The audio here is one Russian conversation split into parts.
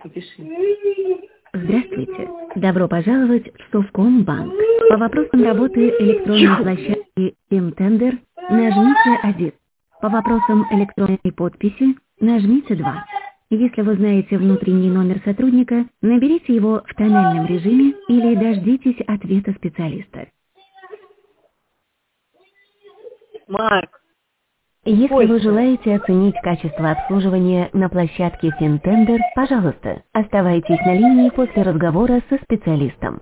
Пиши. Здравствуйте. Добро пожаловать в Совкомбанк. По вопросам работы электронной площадки «Тендер» нажмите 1. По вопросам электронной подписи нажмите 2. Если вы знаете внутренний номер сотрудника, наберите его в тональном режиме или дождитесь ответа специалиста. Марк, Если вы желаете оценить качество обслуживания на площадке «Тендер», пожалуйста, оставайтесь на линии после разговора со специалистом.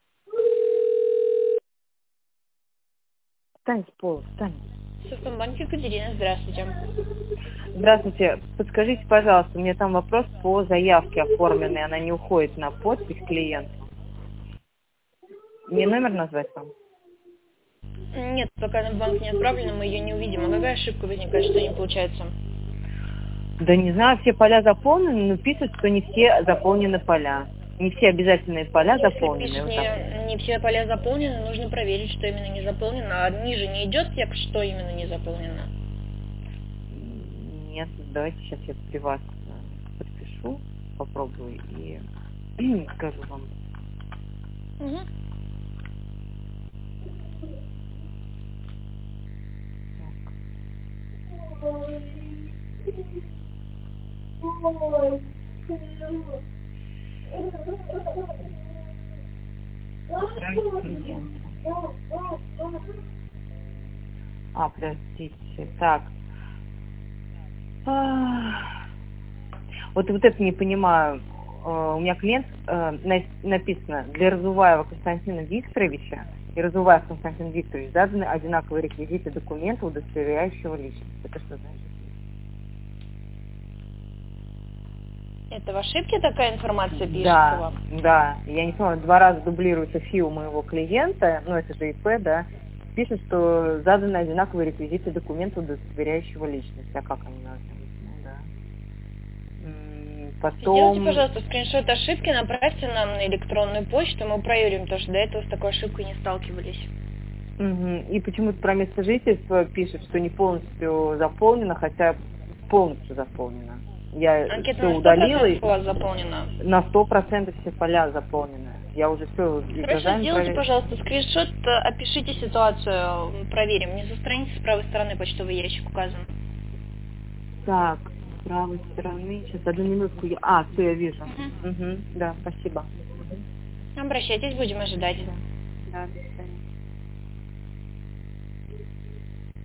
встань с пола, встань. В Совкомбанке Екатерина, здравствуйте. Здравствуйте. Подскажите, пожалуйста, у меня там вопрос по заявке оформленной. Она не уходит на подпись клиента. Мне номер назвать вам? Нет, пока она в банк не отправлена, мы ее не увидим. А какая ошибка возникает, что не получается? Да не знаю, все поля заполнены, но пишут, что не все заполнены поля. Не все обязательные поля заполнены. Если Вот пишет, так. не все поля заполнены, нужно проверить, что именно не заполнено. А ниже не идет текст, что именно не заполнено? Нет, давайте сейчас я при вас подпишу, попробую и скажу вам. Угу. Простите. Так. Вот это не понимаю. У меня клиент, написано, для Разуваева Константина Викторовича и Разуваев Константин Викторович заданы одинаковые реквизиты документа, удостоверяющего личность. Это что значит? Это в ошибке такая информация пишется Да, вам? да. Я не понимаю, 2 раза дублируется ФИ у моего клиента, это же ИП, да, пишет, что заданы одинаковые реквизиты документа, удостоверяющего личность. А как они должны быть? Сделайте, Потом... пожалуйста, скриншот ошибки, направьте нам на электронную почту, мы проверим, потому что до этого с такой ошибкой не сталкивались. И почему-то про место жительства пишет, что не полностью заполнено, хотя полностью заполнено. Я Анкета все на 100% удалила. у вас заполнена? На 100% все поля заполнены. Я уже все Хорошо, сделайте, пожалуйста, скриншот, опишите ситуацию, проверим. Внизу страницы с правой стороны почтовый ящик указан. Так, с правой стороны. Сейчас, одну минутку. Все, я вижу. Да, спасибо. Обращайтесь, будем ожидать. Да,